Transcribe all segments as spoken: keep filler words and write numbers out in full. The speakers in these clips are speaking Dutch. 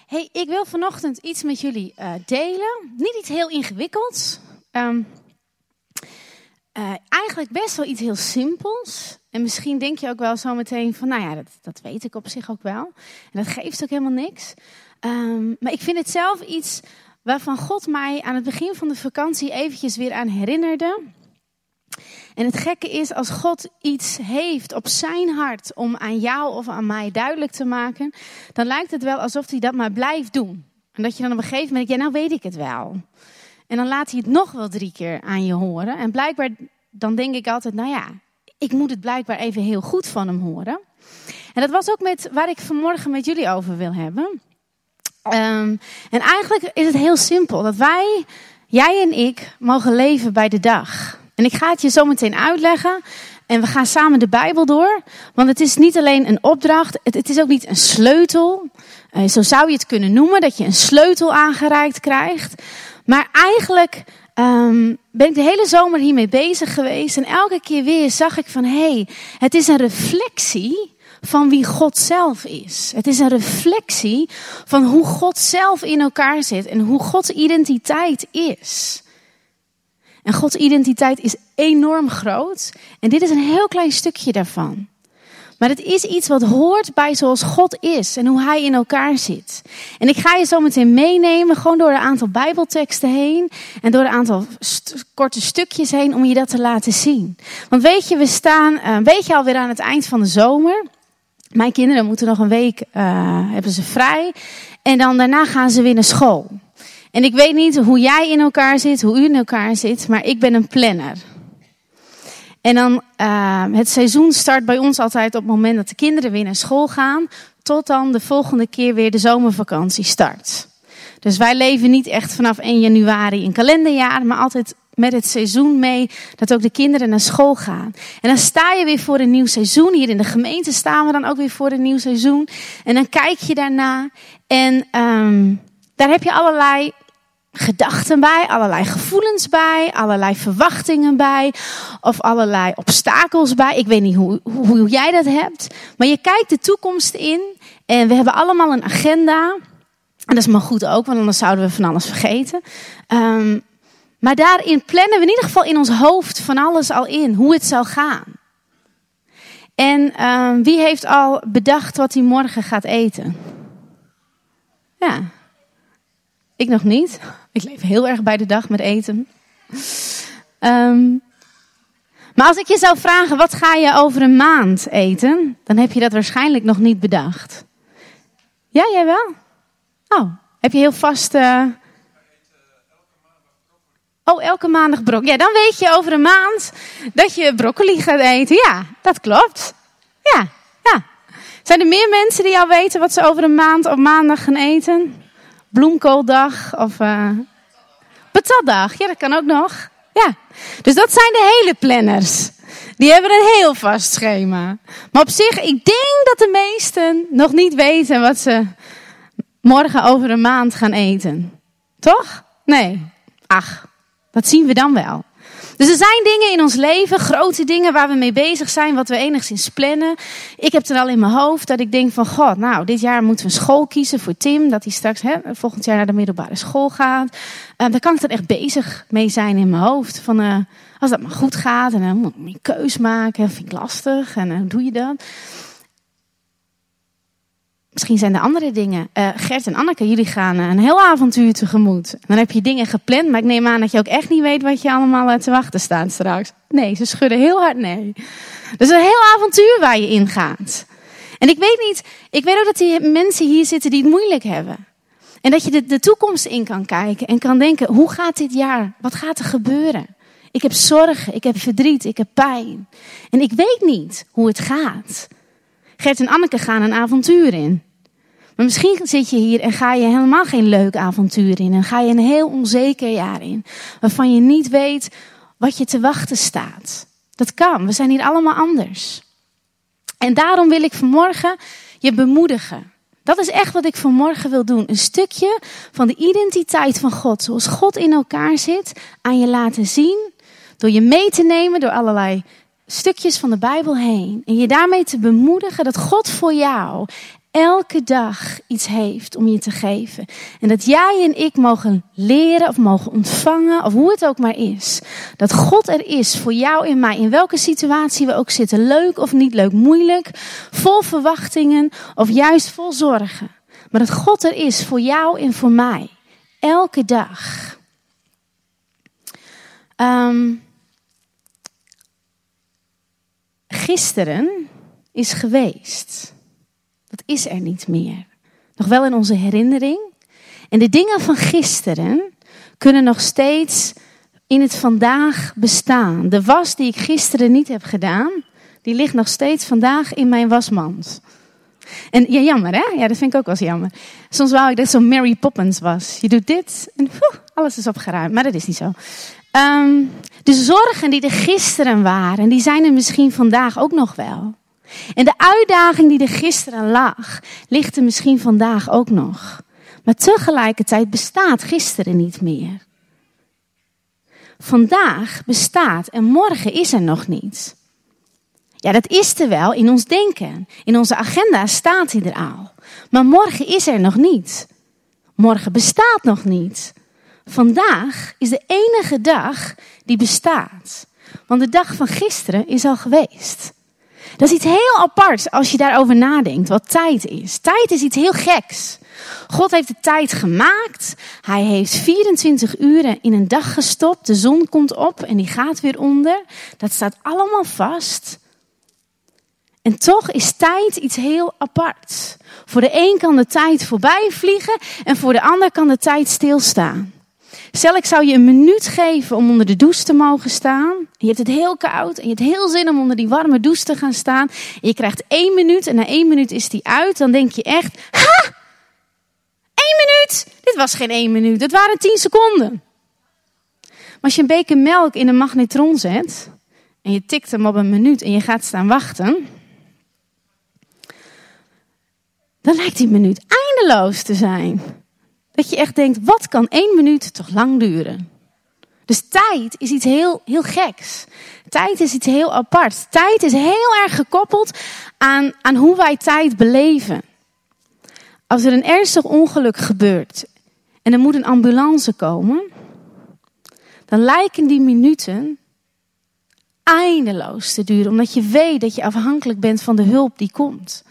Hey, ik wil vanochtend iets met jullie uh, delen. Niet iets heel ingewikkelds. Um, uh, eigenlijk best wel iets heel simpels. En misschien denk je ook wel zo meteen van, nou ja, dat, dat weet ik op zich ook wel. En dat geeft ook helemaal niks. Um, maar ik vind het zelf iets waarvan God mij aan het begin van de vakantie eventjes weer aan herinnerde. En het gekke is, als God iets heeft op zijn hart om aan jou of aan mij duidelijk te maken, dan lijkt het wel alsof hij dat maar blijft doen. En dat je dan op een gegeven moment, ja, nou weet ik het wel. En dan laat hij het nog wel drie keer aan je horen. En blijkbaar, dan denk ik altijd, nou ja, ik moet het blijkbaar even heel goed van hem horen. En dat was ook met waar ik vanmorgen met jullie over wil hebben. Um, en eigenlijk is het heel simpel, dat wij, jij en ik, mogen leven bij de dag. En ik ga het je zo meteen uitleggen. En we gaan samen de Bijbel door. Want het is niet alleen een opdracht. Het, het is ook niet een sleutel. Uh, zo zou je het kunnen noemen. Dat je een sleutel aangereikt krijgt. Maar eigenlijk um, ben ik de hele zomer hiermee bezig geweest. En elke keer weer zag ik van, hé, hey, het is een reflectie van wie God zelf is. Het is een reflectie van hoe God zelf in elkaar zit. En hoe Gods identiteit is. En Gods identiteit is enorm groot. En dit is een heel klein stukje daarvan. Maar het is iets wat hoort bij zoals God is. En hoe hij in elkaar zit. En ik ga je zo meteen meenemen. Gewoon door een aantal Bijbelteksten heen. En door een aantal st- korte stukjes heen. Om je dat te laten zien. Want weet je, we staan een beetje alweer aan het eind van de zomer. Mijn kinderen moeten nog een week, uh, hebben ze vrij. En dan daarna gaan ze weer naar school. En ik weet niet hoe jij in elkaar zit, hoe u in elkaar zit, maar ik ben een planner. En dan, uh, het seizoen start bij ons altijd op het moment dat de kinderen weer naar school gaan, tot dan de volgende keer weer de zomervakantie start. Dus wij leven niet echt vanaf één januari een kalenderjaar, maar altijd met het seizoen mee dat ook de kinderen naar school gaan. En dan sta je weer voor een nieuw seizoen. Hier in de gemeente staan we dan ook weer voor een nieuw seizoen. En dan kijk je daarna en um, daar heb je allerlei gedachten bij, allerlei gevoelens bij, allerlei verwachtingen bij, of allerlei obstakels bij. Ik weet niet hoe, hoe, hoe jij dat hebt, maar je kijkt de toekomst in en we hebben allemaal een agenda. En dat is maar goed ook, want anders zouden we van alles vergeten. Um, maar daarin plannen we in ieder geval in ons hoofd van alles al in, hoe het zal gaan. En um, wie heeft al bedacht wat hij morgen gaat eten? Ja. Ik nog niet. Ik leef heel erg bij de dag met eten. Um, maar als ik je zou vragen, wat ga je over een maand eten? Dan heb je dat waarschijnlijk nog niet bedacht. Ja, jij wel? Oh, heb je heel vast... Uh... Oh, elke maandag broccoli. Ja, dan weet je over een maand dat je broccoli gaat eten. Ja, dat klopt. Ja, ja. Zijn er meer mensen die al weten wat ze over een maand op maandag gaan eten? Bloemkooldag of uh, patatdag. Ja, dat kan ook nog. Ja. Dus dat zijn de hele planners. Die hebben een heel vast schema. Maar op zich, ik denk dat de meesten nog niet weten wat ze morgen over een maand gaan eten. Toch? Nee. Ach, dat zien we dan wel. Dus er zijn dingen in ons leven, grote dingen waar we mee bezig zijn, wat we enigszins plannen. Ik heb het al in mijn hoofd dat ik denk van, god, nou, dit jaar moeten we een school kiezen voor Tim, dat hij straks hè, volgend jaar naar de middelbare school gaat. Uh, daar kan ik dan echt bezig mee zijn in mijn hoofd. Van, uh, als dat maar goed gaat, en dan moet ik een keus maken, dat vind ik lastig, en uh, hoe doe je dat? Misschien zijn er andere dingen. Uh, Gert en Anneke, jullie gaan een heel avontuur tegemoet. Dan heb je dingen gepland, maar ik neem aan dat je ook echt niet weet wat je allemaal te wachten staat straks. Nee, ze schudden heel hard nee. Dus een heel avontuur waar je in gaat. En ik weet niet, ik weet ook dat die mensen hier zitten die het moeilijk hebben. En dat je de, de toekomst in kan kijken en kan denken, hoe gaat dit jaar? Wat gaat er gebeuren? Ik heb zorgen, ik heb verdriet, ik heb pijn. En ik weet niet hoe het gaat. Gert en Anneke gaan een avontuur in. Maar misschien zit je hier en ga je helemaal geen leuk avontuur in. En ga je een heel onzeker jaar in. Waarvan je niet weet wat je te wachten staat. Dat kan, we zijn hier allemaal anders. En daarom wil ik vanmorgen je bemoedigen. Dat is echt wat ik vanmorgen wil doen. Een stukje van de identiteit van God. Zoals God in elkaar zit, aan je laten zien. Door je mee te nemen door allerlei stukjes van de Bijbel heen. En je daarmee te bemoedigen dat God voor jou elke dag iets heeft om je te geven. En dat jij en ik mogen leren of mogen ontvangen, of hoe het ook maar is. Dat God er is voor jou en mij, in welke situatie we ook zitten. Leuk of niet leuk, moeilijk, vol verwachtingen of juist vol zorgen. Maar dat God er is voor jou en voor mij. Elke dag. Um, gisteren is geweest. Dat is er niet meer. Nog wel in onze herinnering. En de dingen van gisteren kunnen nog steeds in het vandaag bestaan. De was die ik gisteren niet heb gedaan, die ligt nog steeds vandaag in mijn wasmand. En ja, jammer hè? Ja, dat vind ik ook wel eens jammer. Soms wou ik dat zo Mary Poppins was. Je doet dit en poeh, alles is opgeruimd. Maar dat is niet zo. Um, de zorgen die er gisteren waren, die zijn er misschien vandaag ook nog wel. En de uitdaging die er gisteren lag, ligt er misschien vandaag ook nog. Maar tegelijkertijd bestaat gisteren niet meer. Vandaag bestaat en morgen is er nog niet. Ja, dat is er wel in ons denken. In onze agenda staat hij er al. Maar morgen is er nog niet. Morgen bestaat nog niet. Vandaag is de enige dag die bestaat. Want de dag van gisteren is al geweest. Dat is iets heel aparts als je daarover nadenkt, wat tijd is. Tijd is iets heel geks. God heeft de tijd gemaakt. Hij heeft vierentwintig uren in een dag gestopt. De zon komt op en die gaat weer onder. Dat staat allemaal vast. En toch is tijd iets heel aparts. Voor de een kan de tijd voorbij vliegen en voor de ander kan de tijd stilstaan. Stel, ik zou je een minuut geven om onder de douche te mogen staan. Je hebt het heel koud en je hebt heel zin om onder die warme douche te gaan staan. En je krijgt één minuut en na één minuut is die uit. Dan denk je echt, ha! Één minuut! Dit was geen één minuut, het waren tien seconden. Maar als je een beker melk in een magnetron zet en je tikt hem op een minuut en je gaat staan wachten, dan lijkt die minuut eindeloos te zijn. Dat je echt denkt, wat kan één minuut toch lang duren? Dus tijd is iets heel, heel geks. Tijd is iets heel aparts. Tijd is heel erg gekoppeld aan, aan hoe wij tijd beleven. Als er een ernstig ongeluk gebeurt en er moet een ambulance komen, dan lijken die minuten eindeloos te duren. Omdat je weet dat je afhankelijk bent van de hulp die komt.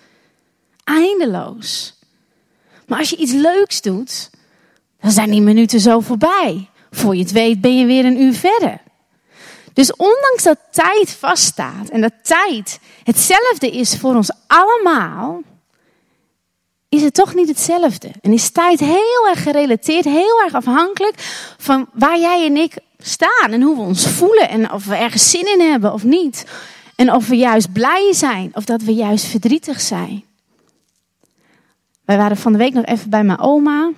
Eindeloos. Maar als je iets leuks doet, dan zijn die minuten zo voorbij. Voor je het weet ben je weer een uur verder. Dus ondanks dat tijd vaststaat en dat tijd hetzelfde is voor ons allemaal, is het toch niet hetzelfde. En is tijd heel erg gerelateerd, heel erg afhankelijk van waar jij en ik staan en hoe we ons voelen en of we ergens zin in hebben of niet. En of we juist blij zijn of dat we juist verdrietig zijn. Wij waren van de week nog even bij mijn oma.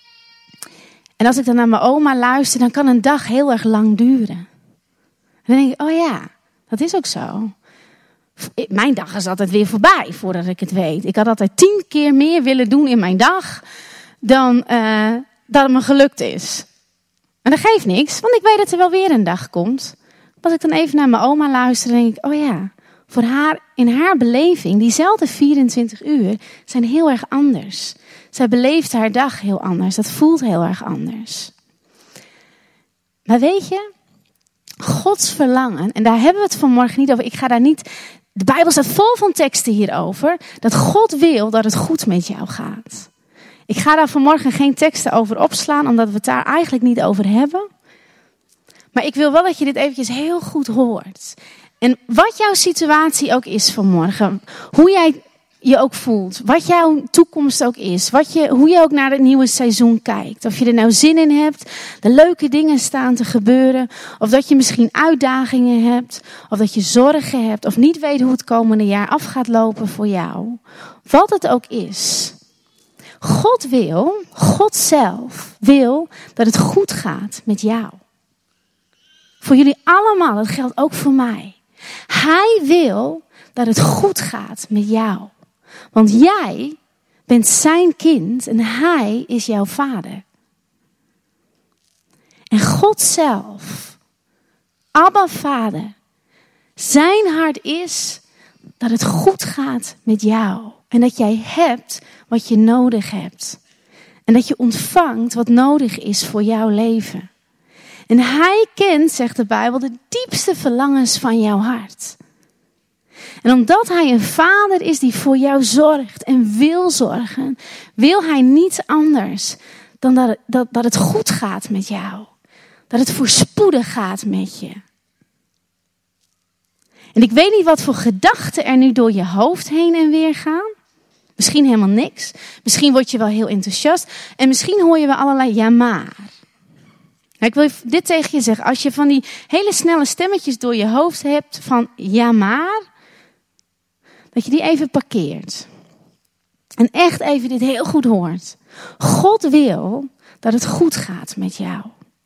En als ik dan naar mijn oma luister, dan kan een dag heel erg lang duren. En dan denk ik, oh ja, dat is ook zo. Mijn dag is altijd weer voorbij voordat ik het weet. Ik had altijd tien keer meer willen doen in mijn dag dan uh, dat het me gelukt is. En dat geeft niks, want ik weet dat er wel weer een dag komt. Als ik dan even naar mijn oma luister, dan denk ik, oh ja, voor haar, in haar beleving, diezelfde vierentwintig uur zijn heel erg anders. Zij beleeft haar dag heel anders. Dat voelt heel erg anders. Maar weet je, Gods verlangen, en daar hebben we het vanmorgen niet over. Ik ga daar niet, de Bijbel staat vol van teksten hierover. Dat God wil dat het goed met jou gaat. Ik ga daar vanmorgen geen teksten over opslaan, omdat we het daar eigenlijk niet over hebben. Maar ik wil wel dat je dit eventjes heel goed hoort. En wat jouw situatie ook is vanmorgen, hoe jij je ook voelt, wat jouw toekomst ook is, wat je, hoe je ook naar het nieuwe seizoen kijkt. Of je er nou zin in hebt, de leuke dingen staan te gebeuren, of dat je misschien uitdagingen hebt, of dat je zorgen hebt, of niet weet hoe het komende jaar af gaat lopen voor jou. Wat het ook is. God wil, God zelf wil dat het goed gaat met jou. Voor jullie allemaal, dat geldt ook voor mij. Hij wil dat het goed gaat met jou. Want jij bent zijn kind en hij is jouw vader. En God zelf, Abba Vader, zijn hart is dat het goed gaat met jou. En dat jij hebt wat je nodig hebt. En dat je ontvangt wat nodig is voor jouw leven. En hij kent, zegt de Bijbel, de diepste verlangens van jouw hart. En omdat hij een vader is die voor jou zorgt en wil zorgen, wil hij niets anders dan dat, dat, dat het goed gaat met jou. Dat het voorspoedig gaat met je. En ik weet niet wat voor gedachten er nu door je hoofd heen en weer gaan. Misschien helemaal niks. Misschien word je wel heel enthousiast. En misschien hoor je wel allerlei ja maar. Nou, ik wil dit tegen je zeggen. Als je van die hele snelle stemmetjes door je hoofd hebt van ja maar. Dat je die even parkeert. En echt even dit heel goed hoort. God wil dat het goed gaat met jou.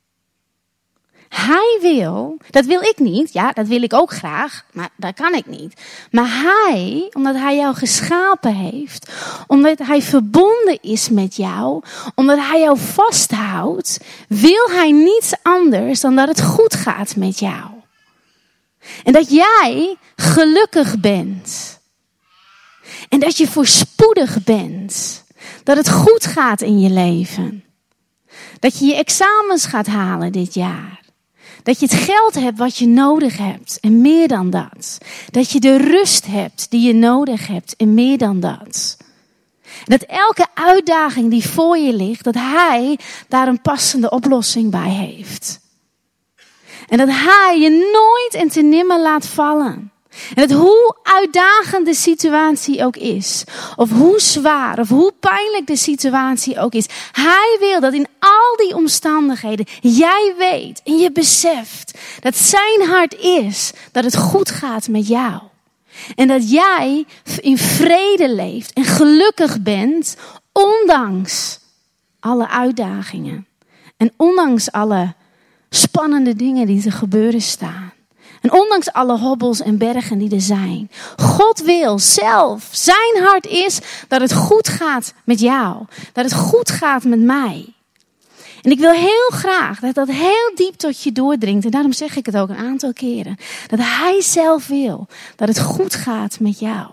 Hij wil, dat wil ik niet, ja, dat wil ik ook graag, maar dat kan ik niet. Maar hij, omdat hij jou geschapen heeft, omdat hij verbonden is met jou, omdat hij jou vasthoudt, wil hij niets anders dan dat het goed gaat met jou. En dat jij gelukkig bent. En dat je voorspoedig bent. Dat het goed gaat in je leven. Dat je je examens gaat halen dit jaar. Dat je het geld hebt wat je nodig hebt en meer dan dat. Dat je de rust hebt die je nodig hebt en meer dan dat. Dat elke uitdaging die voor je ligt, dat hij daar een passende oplossing bij heeft. En dat hij je nooit en te nimmer laat vallen. En dat hoe uitdagend de situatie ook is, of hoe zwaar of hoe pijnlijk de situatie ook is, hij wil dat in al die omstandigheden jij weet en je beseft dat zijn hart is dat het goed gaat met jou. En dat jij in vrede leeft en gelukkig bent, ondanks alle uitdagingen en ondanks alle spannende dingen die te gebeuren staan. En ondanks alle hobbels en bergen die er zijn. God wil zelf, zijn hart is dat het goed gaat met jou. Dat het goed gaat met mij. En ik wil heel graag dat dat heel diep tot je doordringt. En daarom zeg ik het ook een aantal keren. Dat hij zelf wil dat het goed gaat met jou.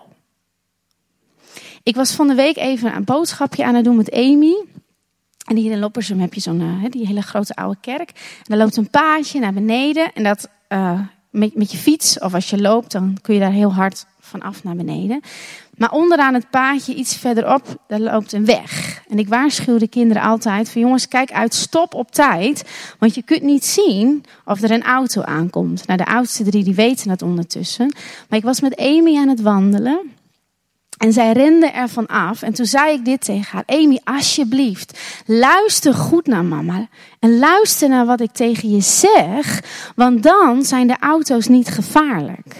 Ik was van de week even een boodschapje aan het doen met Amy. En hier in Loppersum heb je zo'n uh, die hele grote oude kerk. En daar loopt een paadje naar beneden. En dat... Uh, Met, met je fiets of als je loopt, dan kun je daar heel hard vanaf naar beneden. Maar onderaan het paadje, iets verderop, daar loopt een weg. En ik waarschuw de kinderen altijd van jongens, kijk uit, stop op tijd. Want je kunt niet zien of er een auto aankomt. Nou, de oudste drie die weten dat ondertussen. Maar ik was met Amy aan het wandelen. En zij rende ervan af. En toen zei ik dit tegen haar. Amy, alsjeblieft, luister goed naar mama. En luister naar wat ik tegen je zeg. Want dan zijn de auto's niet gevaarlijk.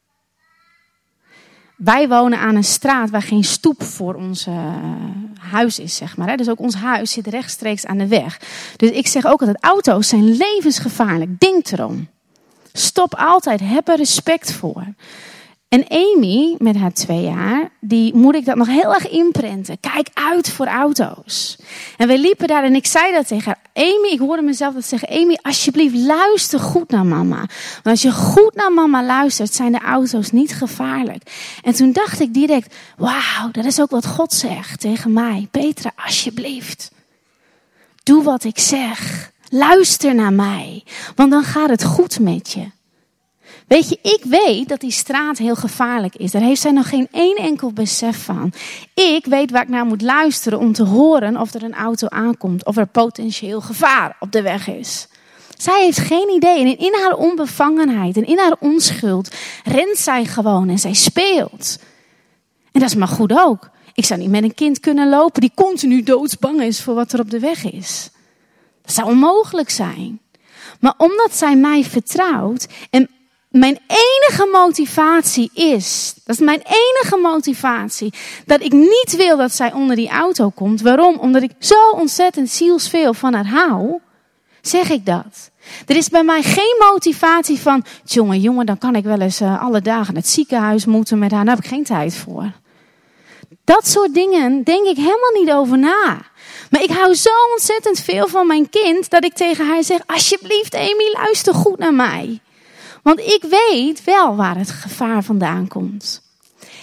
Wij wonen aan een straat waar geen stoep voor ons uh, huis is, zeg maar. Hè? Dus ook ons huis zit rechtstreeks aan de weg. Dus ik zeg ook altijd, auto's zijn levensgevaarlijk. Denk erom. Stop altijd, heb er respect voor. En Amy, met haar twee jaar, die moet ik dat nog heel erg inprenten. Kijk uit voor auto's. En we liepen daar en ik zei dat tegen haar. Amy, ik hoorde mezelf dat zeggen. Amy, alsjeblieft, luister goed naar mama. Want als je goed naar mama luistert, zijn de auto's niet gevaarlijk. En toen dacht ik direct, wauw, dat is ook wat God zegt tegen mij. Petra, alsjeblieft. Doe wat ik zeg. Luister naar mij. Want dan gaat het goed met je. Weet je, ik weet dat die straat heel gevaarlijk is. Daar heeft zij nog geen één enkel besef van. Ik weet waar ik naar moet luisteren om te horen of er een auto aankomt. Of er potentieel gevaar op de weg is. Zij heeft geen idee. En in haar onbevangenheid en in haar onschuld rent zij gewoon en zij speelt. En dat is maar goed ook. Ik zou niet met een kind kunnen lopen die continu doodsbang is voor wat er op de weg is. Dat zou onmogelijk zijn. Maar omdat zij mij vertrouwt en mijn enige motivatie is, dat is mijn enige motivatie, dat ik niet wil dat zij onder die auto komt. Waarom? Omdat ik zo ontzettend zielsveel van haar hou, zeg ik dat. Er is bij mij geen motivatie van, jongen, jongen, dan kan ik wel eens uh, alle dagen naar het ziekenhuis moeten met haar, daar heb ik geen tijd voor. Dat soort dingen denk ik helemaal niet over na. Maar ik hou zo ontzettend veel van mijn kind, dat ik tegen haar zeg, alsjeblieft Amy, luister goed naar mij. Want ik weet wel waar het gevaar vandaan komt.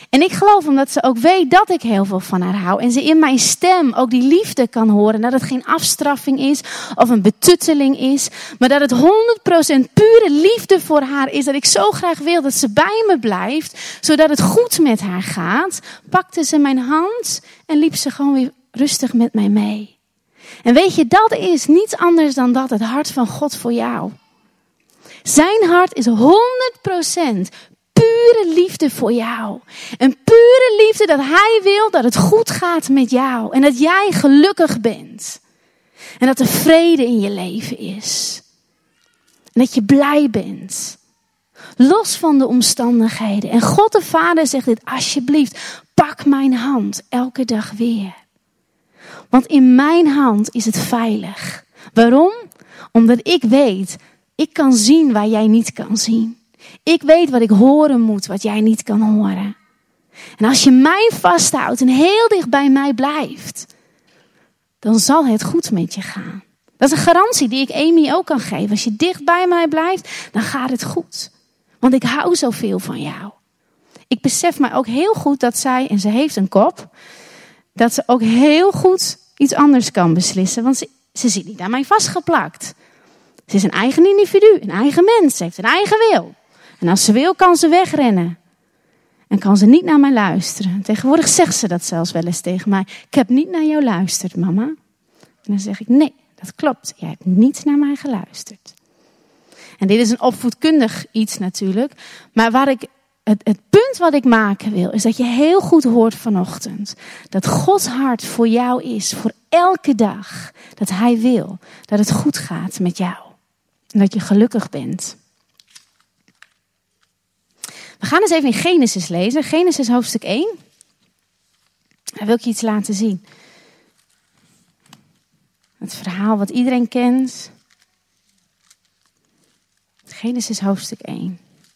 En ik geloof omdat ze ook weet dat ik heel veel van haar hou. En ze in mijn stem ook die liefde kan horen. Dat het geen afstraffing is of een betutteling is. Maar dat het honderd procent pure liefde voor haar is. Dat ik zo graag wil dat ze bij me blijft. Zodat het goed met haar gaat. Pakte ze mijn hand en liep ze gewoon weer rustig met mij mee. En weet je, dat is niets anders dan dat. Het hart van God voor jou. Zijn hart is honderd procent pure liefde voor jou. Een pure liefde dat hij wil dat het goed gaat met jou. En dat jij gelukkig bent. En dat er vrede in je leven is. En dat je blij bent. Los van de omstandigheden. En God de Vader zegt dit: alsjeblieft, pak mijn hand elke dag weer. Want in mijn hand is het veilig. Waarom? Omdat ik weet, ik kan zien waar jij niet kan zien. Ik weet wat ik horen moet, wat jij niet kan horen. En als je mij vasthoudt en heel dicht bij mij blijft, dan zal het goed met je gaan. Dat is een garantie die ik Amy ook kan geven. Als je dicht bij mij blijft, dan gaat het goed. Want ik hou zoveel van jou. Ik besef mij ook heel goed dat zij, en ze heeft een kop, dat ze ook heel goed iets anders kan beslissen. Want ze, ze zit niet aan mij vastgeplakt. Ze is een eigen individu, een eigen mens. Ze heeft een eigen wil. En als ze wil, kan ze wegrennen. En kan ze niet naar mij luisteren. Tegenwoordig zegt ze dat zelfs wel eens tegen mij. Ik heb niet naar jou geluisterd, mama. En dan zeg ik, nee, dat klopt. Jij hebt niet naar mij geluisterd. En dit is een opvoedkundig iets natuurlijk. Maar waar ik, het, het punt wat ik maken wil, is dat je heel goed hoort vanochtend. Dat Gods hart voor jou is, voor elke dag. Dat hij wil dat het goed gaat met jou. En dat je gelukkig bent. We gaan eens even in Genesis lezen. Genesis hoofdstuk één. Daar wil ik je iets laten zien. Het verhaal wat iedereen kent. Genesis hoofdstuk één.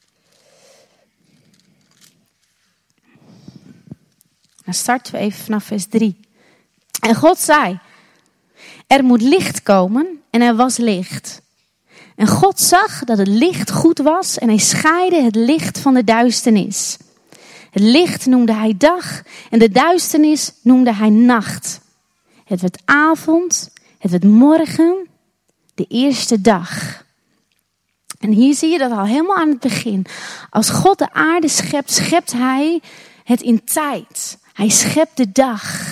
Dan starten we even vanaf vers drie. En God zei: er moet licht komen, en er was licht. En God zag dat het licht goed was en hij scheidde het licht van de duisternis. Het licht noemde hij dag en de duisternis noemde hij nacht. Het werd avond, het werd morgen, de eerste dag. En hier zie je dat al helemaal aan het begin. Als God de aarde schept, schept hij het in tijd. Hij schept de dag.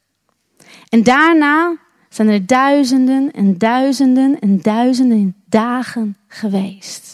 En daarna zijn er duizenden en duizenden en duizenden dagen geweest.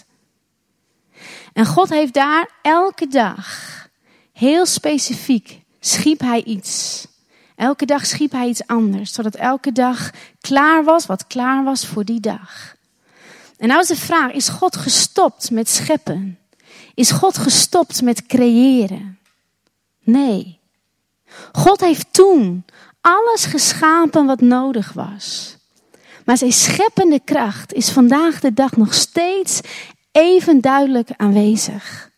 En God heeft daar elke dag, heel specifiek, schiep hij iets. Elke dag schiep hij iets anders, zodat elke dag klaar was wat klaar was voor die dag. En nou is de vraag, is God gestopt met scheppen? Is God gestopt met creëren? Nee. God heeft toen alles geschapen wat nodig was. Maar zijn scheppende kracht is vandaag de dag nog steeds even duidelijk aanwezig.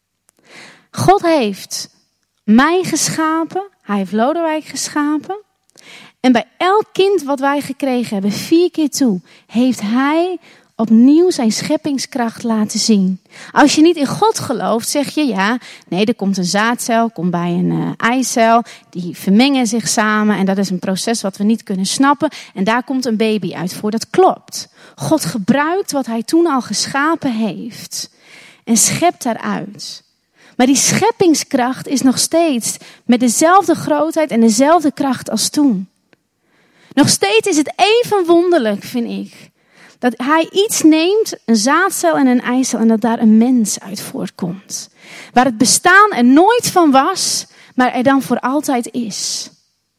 God heeft mij geschapen. Hij heeft Lodewijk geschapen. En bij elk kind wat wij gekregen hebben, vier keer toe, heeft hij opnieuw zijn scheppingskracht laten zien. Als je niet in God gelooft, zeg je ja, nee, er komt een zaadcel, komt bij een uh, eicel, die vermengen zich samen en dat is een proces wat we niet kunnen snappen en daar komt een baby uit voor. Dat klopt. God gebruikt wat hij toen al geschapen heeft en schept daaruit. Maar die scheppingskracht is nog steeds met dezelfde grootheid en dezelfde kracht als toen. Nog steeds is het even wonderlijk, vind ik, dat hij iets neemt, een zaadcel en een eicel, en dat daar een mens uit voortkomt. Waar het bestaan er nooit van was, maar er dan voor altijd is.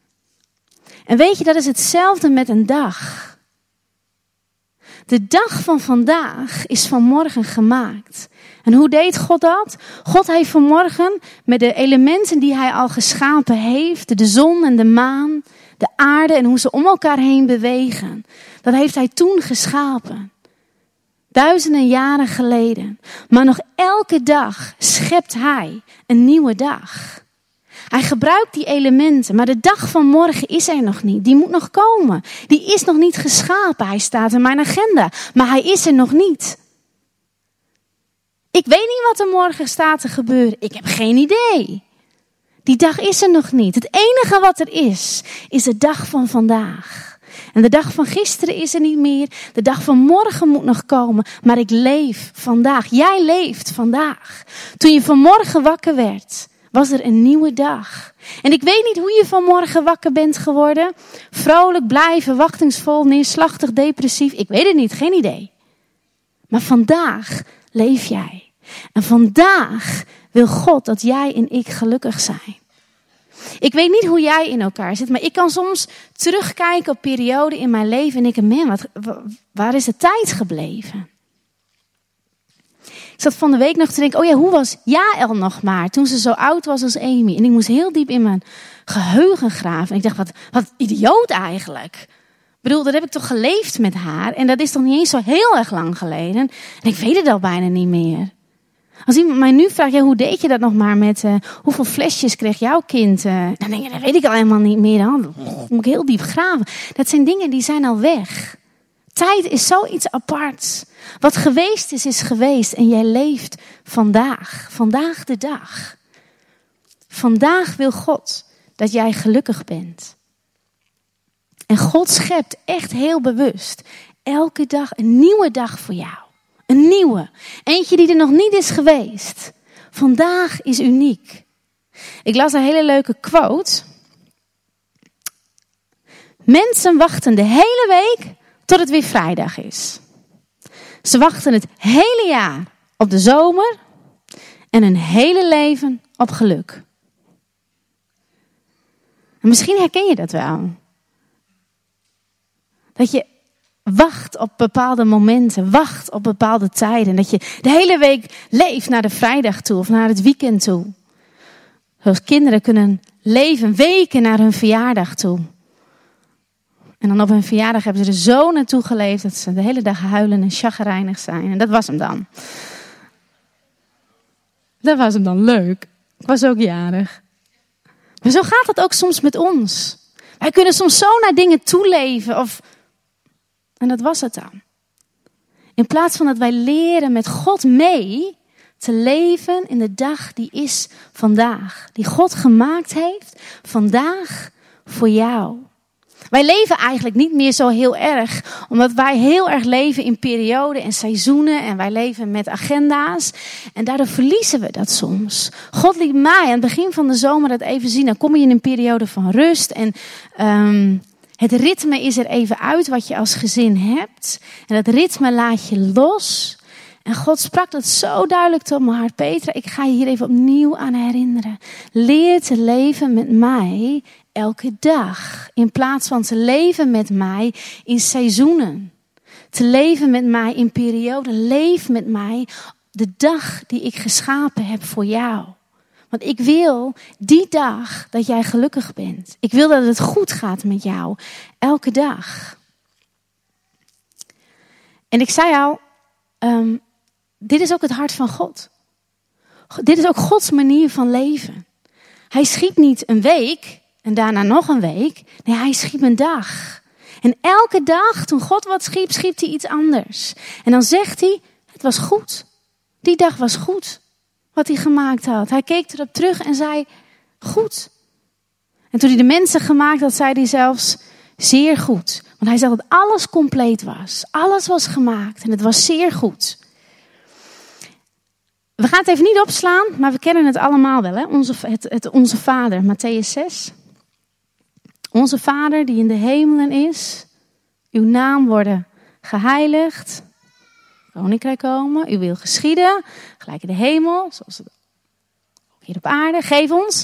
En weet je, dat is hetzelfde met een dag. De dag van vandaag is vanmorgen gemaakt. En hoe deed God dat? God heeft vanmorgen met de elementen die hij al geschapen heeft, de zon en de maan, de aarde en hoe ze om elkaar heen bewegen. Dat heeft hij toen geschapen. Duizenden jaren geleden. Maar nog elke dag schept hij een nieuwe dag. Hij gebruikt die elementen, maar de dag van morgen is er nog niet. Die moet nog komen. Die is nog niet geschapen. Hij staat in mijn agenda, maar hij is er nog niet. Ik weet niet wat er morgen staat te gebeuren. Ik heb geen idee. Die dag is er nog niet. Het enige wat er is, is de dag van vandaag. En de dag van gisteren is er niet meer. De dag van morgen moet nog komen. Maar ik leef vandaag. Jij leeft vandaag. Toen je vanmorgen wakker werd, was er een nieuwe dag. En ik weet niet hoe je vanmorgen wakker bent geworden. Vrolijk, blij, verwachtingsvol, neerslachtig, depressief. Ik weet het niet, geen idee. Maar vandaag leef jij. En vandaag wil God dat jij en ik gelukkig zijn. Ik weet niet hoe jij in elkaar zit, maar ik kan soms terugkijken op perioden in mijn leven en ik denk, man, wat, waar is de tijd gebleven? Ik zat van de week nog te denken, oh ja, hoe was Jaël nog maar toen ze zo oud was als Amy? En ik moest heel diep in mijn geheugen graven. En ik dacht, wat, wat idioot eigenlijk. Ik bedoel, dat heb ik toch geleefd met haar. En dat is toch niet eens zo heel erg lang geleden. En ik weet het al bijna niet meer. Als iemand mij nu vraagt, ja, hoe deed je dat nog maar met, uh, hoeveel flesjes kreeg jouw kind? Uh, dan denk ik, dat weet ik al helemaal niet meer. Dan moet ik heel diep graven. Dat zijn dingen die zijn al weg. Tijd is zoiets aparts. Wat geweest is, is geweest. En jij leeft vandaag. Vandaag de dag. Vandaag wil God dat jij gelukkig bent. En God schept echt heel bewust elke dag een nieuwe dag voor jou. Een nieuwe. Eentje die er nog niet is geweest. Vandaag is uniek. Ik las een hele leuke quote. Mensen wachten de hele week tot het weer vrijdag is. Ze wachten het hele jaar op de zomer en hun hele leven op geluk. En misschien herken je dat wel. Dat je wacht op bepaalde momenten, wacht op bepaalde tijden. Dat je de hele week leeft naar de vrijdag toe of naar het weekend toe. Zoals kinderen kunnen leven weken naar hun verjaardag toe. En dan op hun verjaardag hebben ze er zo naartoe geleefd dat ze de hele dag huilen en chagrijnig zijn. En dat was hem dan. Dat was hem dan leuk. Ik was ook jarig. Maar zo gaat het ook soms met ons. Wij kunnen soms zo naar dingen toeleven of... En dat was het dan. In plaats van dat wij leren met God mee te leven in de dag die is vandaag. Die God gemaakt heeft vandaag voor jou. Wij leven eigenlijk niet meer zo heel erg. Omdat wij heel erg leven in perioden en seizoenen. En wij leven met agenda's. En daardoor verliezen we dat soms. God liet mij aan het begin van de zomer dat even zien. Dan kom je in een periode van rust. En um, het ritme is er even uit wat je als gezin hebt. En dat ritme laat je los. En God sprak dat zo duidelijk tot mijn hart. Petra, ik ga je hier even opnieuw aan herinneren. Leer te leven met mij elke dag. In plaats van te leven met mij in seizoenen. Te leven met mij in perioden. Leef met mij de dag die ik geschapen heb voor jou. Want ik wil die dag dat jij gelukkig bent. Ik wil dat het goed gaat met jou. Elke dag. En ik zei al, um, dit is ook het hart van God. Dit is ook Gods manier van leven. Hij schiep niet een week en daarna nog een week. Nee, hij schiep een dag. En elke dag, toen God wat schiep, schiep hij iets anders. En dan zegt hij, het was goed. Die dag was goed. Wat hij gemaakt had. Hij keek erop terug en zei, goed. En toen hij de mensen gemaakt had, zei hij zelfs, zeer goed. Want hij zag dat alles compleet was. Alles was gemaakt en het was zeer goed. We gaan het even niet opslaan, maar we kennen het allemaal wel. Hè? Onze, het, het, onze Vader, Mattheüs zes. Onze Vader die in de hemelen is. Uw naam worden geheiligd. Koninkrijk komen. Uw wil geschieden. Gelijk in de hemel. Zoals het ook hier op aarde. Geef ons.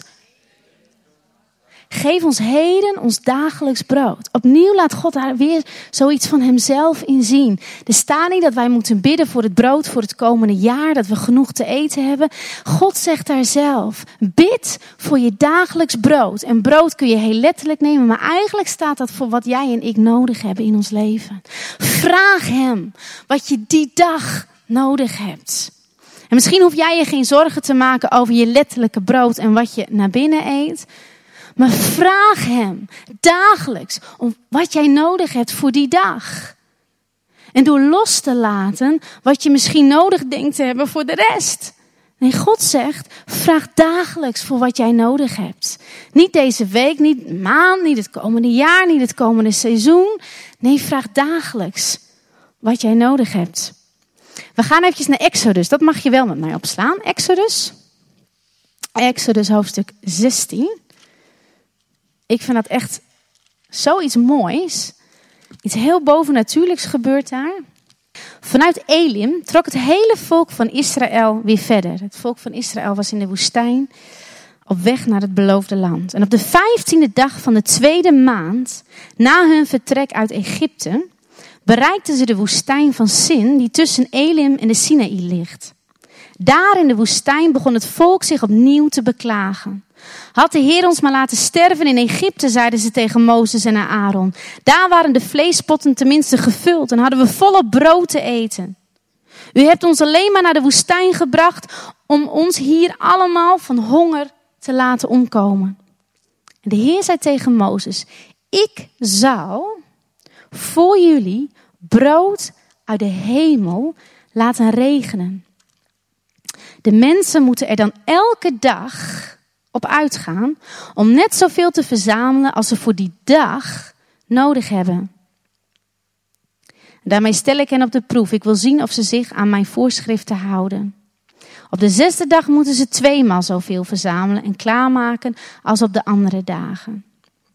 Geef ons heden ons dagelijks brood. Opnieuw laat God daar weer zoiets van hemzelf in zien. Er staat niet dat wij moeten bidden voor het brood voor het komende jaar. Dat we genoeg te eten hebben. God zegt daar zelf. Bid voor je dagelijks brood. En brood kun je heel letterlijk nemen. Maar eigenlijk staat dat voor wat jij en ik nodig hebben in ons leven. Vraag hem wat je die dag nodig hebt. En misschien hoef jij je geen zorgen te maken over je letterlijke brood en wat je naar binnen eet. Maar vraag hem dagelijks om wat jij nodig hebt voor die dag. En door los te laten wat je misschien nodig denkt te hebben voor de rest. Nee, God zegt, vraag dagelijks voor wat jij nodig hebt. Niet deze week, niet maand, niet het komende jaar, niet het komende seizoen. Nee, vraag dagelijks wat jij nodig hebt. We gaan eventjes naar Exodus. Dat mag je wel met mij opslaan. Exodus. Exodus hoofdstuk zestien. Ik vind dat echt zoiets moois. Iets heel bovennatuurlijks gebeurt daar. Vanuit Elim trok het hele volk van Israël weer verder. Het volk van Israël was in de woestijn op weg naar het beloofde land. En op de vijftiende dag van de tweede maand na hun vertrek uit Egypte bereikten ze de woestijn van Sin die tussen Elim en de Sinaï ligt. Daar in de woestijn begon het volk zich opnieuw te beklagen. Had de Heer ons maar laten sterven in Egypte, zeiden ze tegen Mozes en Aaron. Daar waren de vleespotten tenminste gevuld en hadden we volop brood te eten. U hebt ons alleen maar naar de woestijn gebracht om ons hier allemaal van honger te laten omkomen. En de Heer zei tegen Mozes, ik zal voor jullie brood uit de hemel laten regenen. De mensen moeten er dan elke dag op uitgaan om net zoveel te verzamelen als ze voor die dag nodig hebben. Daarmee stel ik hen op de proef. Ik wil zien of ze zich aan mijn voorschriften houden. Op de zesde dag moeten ze tweemaal zoveel verzamelen en klaarmaken als op de andere dagen.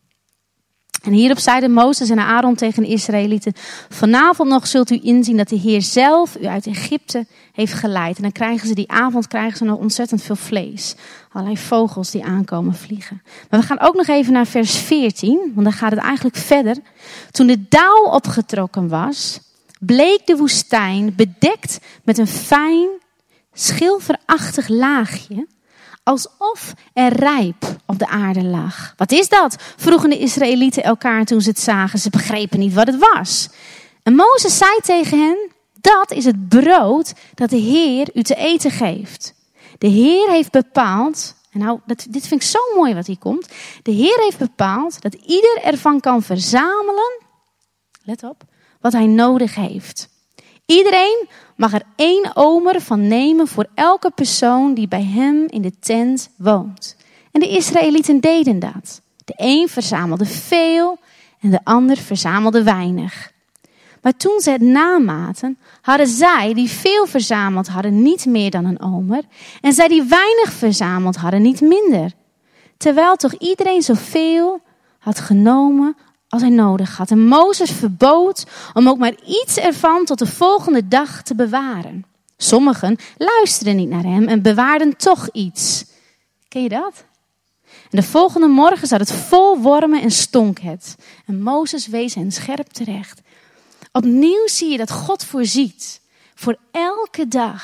En hierop zeiden Mozes en Aaron tegen de Israëlieten, vanavond nog zult u inzien dat de Heer zelf u uit Egypte heeft geleid. En dan krijgen ze die avond krijgen ze nog ontzettend veel vlees. Allerlei vogels die aankomen vliegen. Maar we gaan ook nog even naar vers veertien, want dan gaat het eigenlijk verder. Toen de dauw opgetrokken was, bleek de woestijn bedekt met een fijn, schilferachtig laagje, alsof er rijp op de aarde lag. Wat is dat? Vroegen de Israëlieten elkaar toen ze het zagen. Ze begrepen niet wat het was. En Mozes zei tegen hen, dat is het brood dat de Heer u te eten geeft. De Heer heeft bepaald, en nou, dat, dit vind ik zo mooi wat hier komt. De Heer heeft bepaald dat ieder ervan kan verzamelen, let op, wat hij nodig heeft. Iedereen mag er één omer van nemen voor elke persoon die bij hem in de tent woont. En de Israëlieten deden dat. De een verzamelde veel en de ander verzamelde weinig. Maar toen ze het namaten, hadden zij die veel verzameld hadden niet meer dan een omer. En zij die weinig verzameld hadden niet minder. Terwijl toch iedereen zoveel had genomen als hij nodig had. En Mozes verbood om ook maar iets ervan tot de volgende dag te bewaren. Sommigen luisterden niet naar hem en bewaarden toch iets. Ken je dat? En de volgende morgen zat het vol wormen en stonk het. En Mozes wees hen scherp terecht. Opnieuw zie je dat God voorziet. Voor elke dag.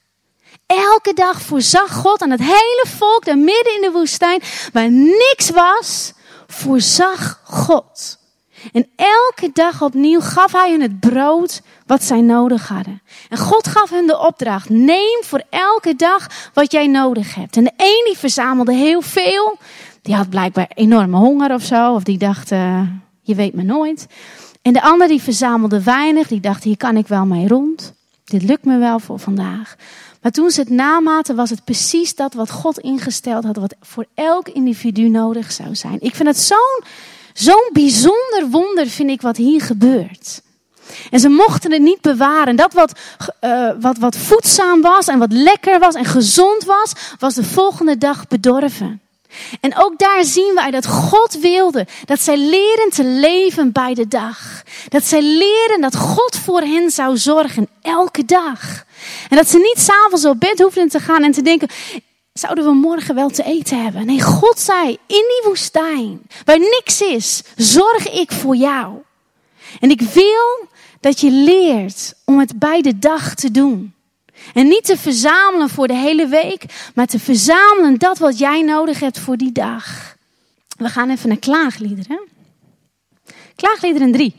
Elke dag voorzag God aan het hele volk daar midden in de woestijn, waar niks was, voorzag God. En elke dag opnieuw gaf hij hun het brood wat zij nodig hadden. En God gaf hen de opdracht, neem voor elke dag wat jij nodig hebt. En de een die verzamelde heel veel, die had blijkbaar enorme honger of zo, of die dacht, uh, je weet me nooit. En de ander die verzamelde weinig, die dacht, hier kan ik wel mee rond. Dit lukt me wel voor vandaag. Maar toen ze het namaten, was het precies dat wat God ingesteld had, wat voor elk individu nodig zou zijn. Ik vind het zo'n, zo'n bijzonder wonder, vind ik, wat hier gebeurt. En ze mochten het niet bewaren. Dat wat, uh, wat, wat voedzaam was en wat lekker was en gezond was, was de volgende dag bedorven. En ook daar zien wij dat God wilde dat zij leren te leven bij de dag. Dat zij leren dat God voor hen zou zorgen elke dag. En dat ze niet 's avonds op bed hoefden te gaan en te denken, zouden we morgen wel te eten hebben? Nee, God zei, in die woestijn, waar niks is, zorg ik voor jou. En ik wil dat je leert om het bij de dag te doen. En niet te verzamelen voor de hele week, maar te verzamelen dat wat jij nodig hebt voor die dag. We gaan even naar Klaagliederen. Klaagliederen drie.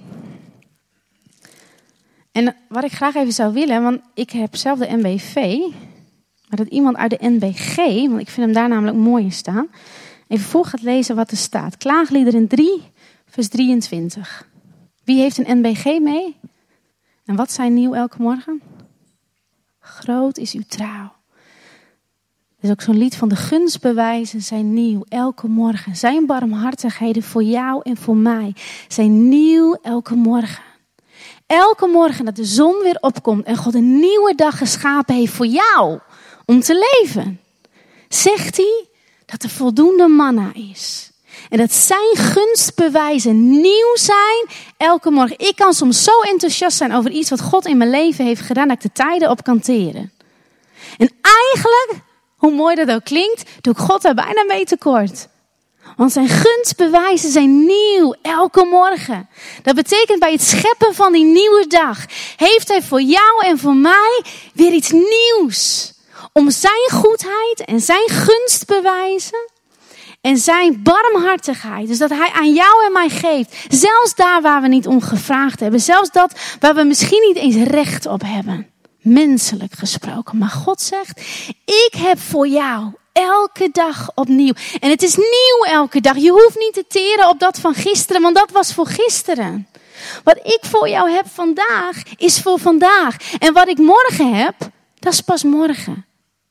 En wat ik graag even zou willen, want ik heb zelf de N B V, maar dat iemand uit de N B G, want ik vind hem daar namelijk mooi in staan, even voor gaat lezen wat er staat. Klaagliederen drie, vers drieëntwintig. Wie heeft een N B G mee? En wat zijn nieuw elke morgen? Groot is uw trouw. is ook zo'n lied van de gunstbewijzen zijn nieuw elke morgen. Zijn barmhartigheden voor jou en voor mij zijn nieuw elke morgen. Elke morgen dat de zon weer opkomt en God een nieuwe dag geschapen heeft voor jou om te leven. Zegt hij dat er voldoende manna is. En dat zijn gunstbewijzen nieuw zijn elke morgen. Ik kan soms zo enthousiast zijn over iets wat God in mijn leven heeft gedaan, dat ik de tijden op kan teren. En eigenlijk, hoe mooi dat ook klinkt, doe ik God daar bijna mee tekort. Want zijn gunstbewijzen zijn nieuw elke morgen. Dat betekent bij het scheppen van die nieuwe dag heeft hij voor jou en voor mij weer iets nieuws. Om zijn goedheid en zijn gunstbewijzen en zijn barmhartigheid. Dus dat hij aan jou en mij geeft. Zelfs daar waar we niet om gevraagd hebben. Zelfs dat waar we misschien niet eens recht op hebben. Menselijk gesproken. Maar God zegt, ik heb voor jou elke dag opnieuw. En het is nieuw elke dag. Je hoeft niet te teren op dat van gisteren, want dat was voor gisteren. Wat ik voor jou heb vandaag, is voor vandaag. En wat ik morgen heb, dat is pas morgen.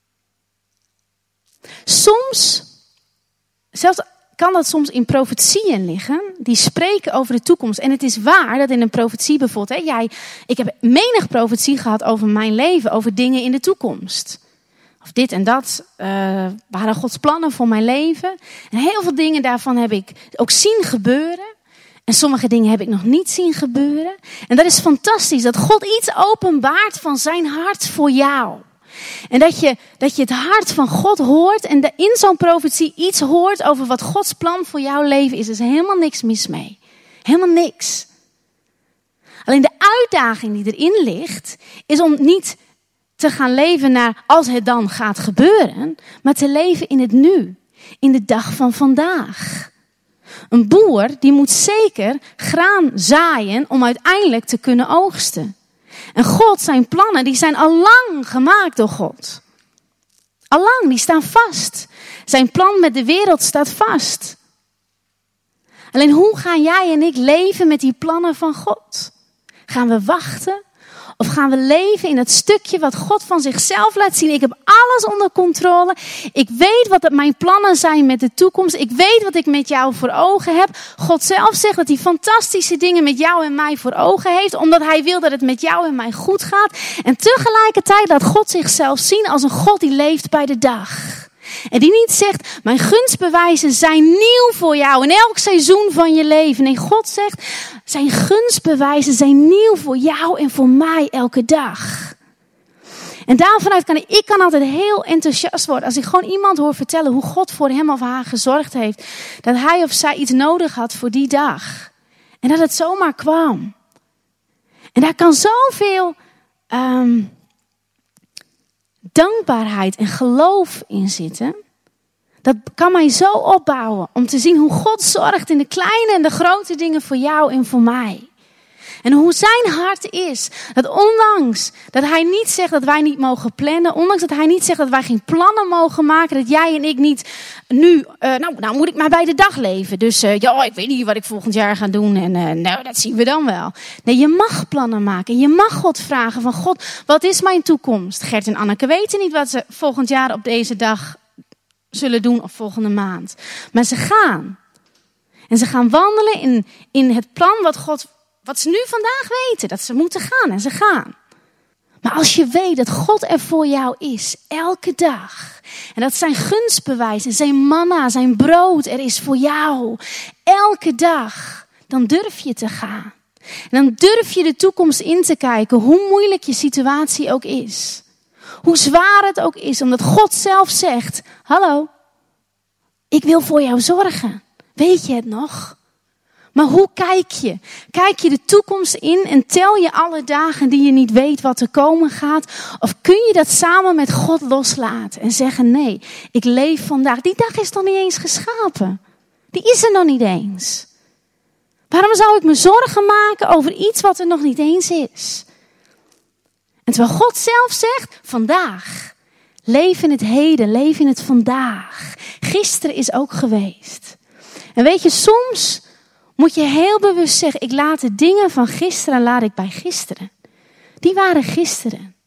Soms, zelfs kan dat soms in profetieën liggen, die spreken over de toekomst. En het is waar dat in een profetie bijvoorbeeld, hè, jij, ik heb menig profetie gehad over mijn leven, over dingen in de toekomst. Of dit en dat uh, waren Gods plannen voor mijn leven. En heel veel dingen daarvan heb ik ook zien gebeuren. En sommige dingen heb ik nog niet zien gebeuren. En dat is fantastisch, dat God iets openbaart van zijn hart voor jou. En dat je, dat je het hart van God hoort en in zo'n profetie iets hoort over wat Gods plan voor jouw leven is. Er is helemaal niks mis mee. Helemaal niks. Alleen de uitdaging die erin ligt, is om niet te gaan leven naar als het dan gaat gebeuren, maar te leven in het nu. In de dag van vandaag. Een boer die moet zeker graan zaaien om uiteindelijk te kunnen oogsten. En God, zijn plannen, die zijn al lang gemaakt door God. Allang, die staan vast. Zijn plan met de wereld staat vast. Alleen hoe gaan jij en ik leven met die plannen van God? Gaan we wachten? Of gaan we leven in het stukje wat God van zichzelf laat zien? Ik heb alles onder controle. Ik weet wat mijn plannen zijn met de toekomst. Ik weet wat ik met jou voor ogen heb. God zelf zegt dat hij fantastische dingen met jou en mij voor ogen heeft. Omdat hij wil dat het met jou en mij goed gaat. En tegelijkertijd laat God zichzelf zien als een God die leeft bij de dag. En die niet zegt, mijn gunstbewijzen zijn nieuw voor jou in elk seizoen van je leven. Nee, God zegt, zijn gunstbewijzen zijn nieuw voor jou en voor mij elke dag. En daarvanuit kan ik, ik kan altijd heel enthousiast worden als ik gewoon iemand hoor vertellen hoe God voor hem of haar gezorgd heeft. Dat hij of zij iets nodig had voor die dag. En dat het zomaar kwam. En daar kan zoveel Um, dankbaarheid en geloof in zitten. Dat kan mij zo opbouwen om te zien hoe God zorgt in de kleine en de grote dingen voor jou en voor mij. En hoe zijn hart is. Dat ondanks dat hij niet zegt dat wij niet mogen plannen. Ondanks dat hij niet zegt dat wij geen plannen mogen maken. Dat jij en ik niet nu, uh, nou, nou moet ik maar bij de dag leven. Dus uh, ja, ik weet niet wat ik volgend jaar ga doen. En uh, nou, dat zien we dan wel. Nee, je mag plannen maken. Je mag God vragen van God, wat is mijn toekomst? Gert en Anneke weten niet wat ze volgend jaar op deze dag zullen doen of volgende maand. Maar ze gaan. En ze gaan wandelen in, in het plan wat God... Wat ze nu vandaag weten, dat ze moeten gaan en ze gaan. Maar als je weet dat God er voor jou is, elke dag. En dat zijn gunstbewijzen, zijn manna, zijn brood er is voor jou. Elke dag, dan durf je te gaan. En dan durf je de toekomst in te kijken, hoe moeilijk je situatie ook is. Hoe zwaar het ook is, omdat God zelf zegt, hallo, ik wil voor jou zorgen. Weet je het nog? Maar hoe kijk je? Kijk je de toekomst in en tel je alle dagen die je niet weet wat er komen gaat? Of kun je dat samen met God loslaten en zeggen, nee, ik leef vandaag. Die dag is nog niet eens geschapen. Die is er nog niet eens. Waarom zou ik me zorgen maken over iets wat er nog niet eens is? En terwijl God zelf zegt, vandaag. Leef in het heden, leef in het vandaag. Gisteren is ook geweest. En weet je, soms moet je heel bewust zeggen, ik laat de dingen van gisteren laat ik bij gisteren. Die waren gisteren.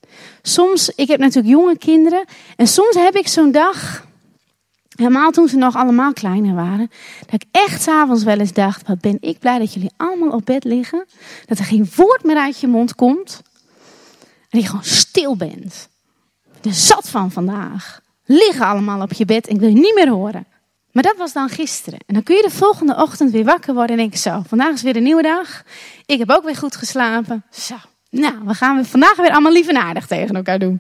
soms, ik heb natuurlijk jonge kinderen. En soms heb ik zo'n dag, helemaal toen ze nog allemaal kleiner waren, dat ik echt 's avonds wel eens dacht, wat ben ik blij dat jullie allemaal op bed liggen. Dat er geen woord meer uit je mond komt. En dat je gewoon stil bent. Er zat van vandaag. Liggen allemaal op je bed en ik wil je niet meer horen. Maar dat was dan gisteren. En dan kun je de volgende ochtend weer wakker worden en denken, zo, vandaag is weer een nieuwe dag. Ik heb ook weer goed geslapen. Zo, nou, we gaan weer vandaag weer allemaal lief en aardig tegen elkaar doen.